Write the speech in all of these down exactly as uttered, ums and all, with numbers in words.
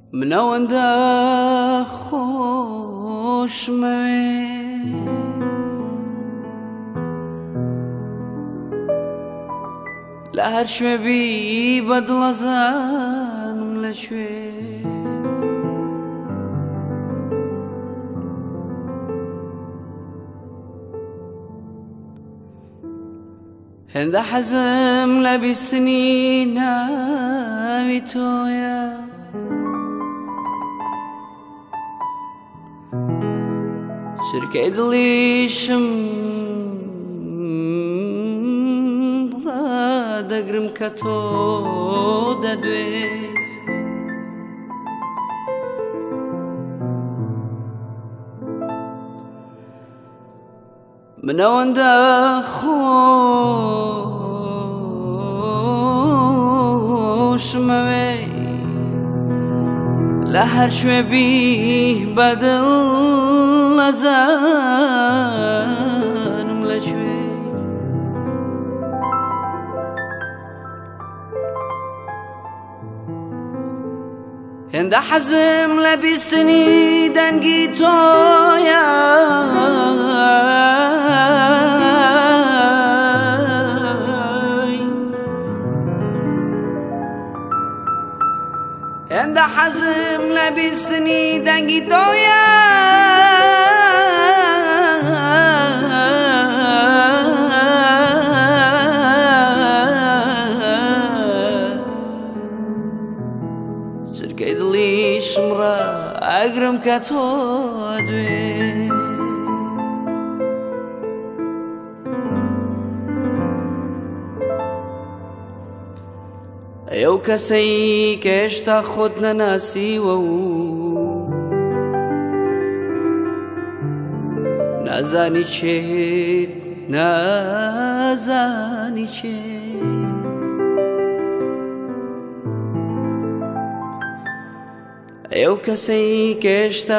من ئەوەندە خۆشمەوێ لە هەر شوێبی بەدڵەزانم لەکوێ هێندە حەزم لە بیستنی ناوی تۆیە چرکەی دڵیشم ڕادەگرم کە تۆ دەدوێت من ئەوەندە خۆشمەوێ لە هەر شوێبی بەدڵ ئەزانم لەکوێ هێندە حەزم لە بیستنی دەنگی تۆیە هێندە حەزم لە بیستنی دەنگی تۆیە چرکەی دڵیشم ڕائەگرم کە تۆ دوێت ئەو کەسەی کە هێشتا خۆت نەناسیوە و نازانی چێت نازانی چێت ئەو کەسەی کە هێشتا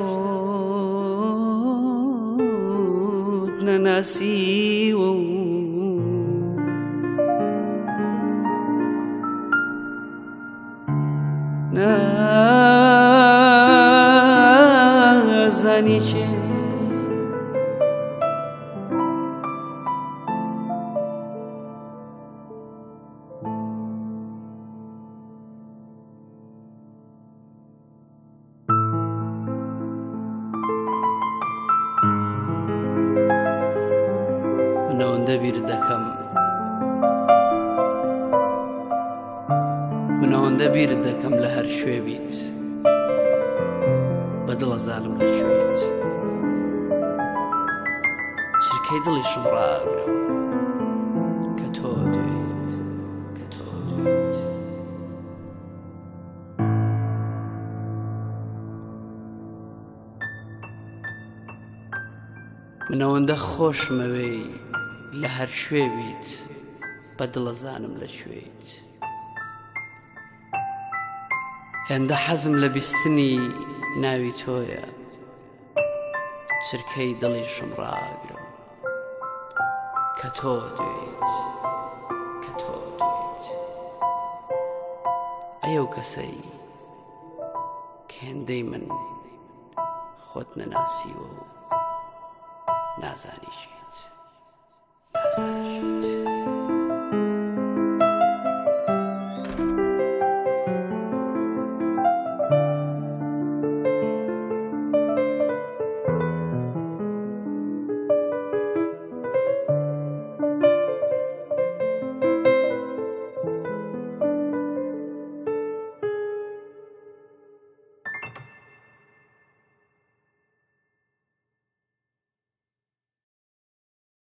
خۆت نەناسیوە و نازانی چێت من ئەوەندە بیر دەکەم من ئەوەندە بیرت دەکەم لە هەر شوێبیت بەدڵەزانم لەکوێت چرکەی دڵیشم ڕائەگرم کە تۆ دوێت کە تۆ دوێت من ئەوەندە خۆشمەوێ لە هەر شوێبیت بەدڵەزانم لەکوێت هێندە حەزم لە بیستنی ناوی تۆیە چرکەی دڵیشم ڕائەگرم کە تۆ دوێت کە تۆ دوێت ئەو کەسەی کە هێندەی من خۆت نەناسیوە و نازانی چێت نازانی چێت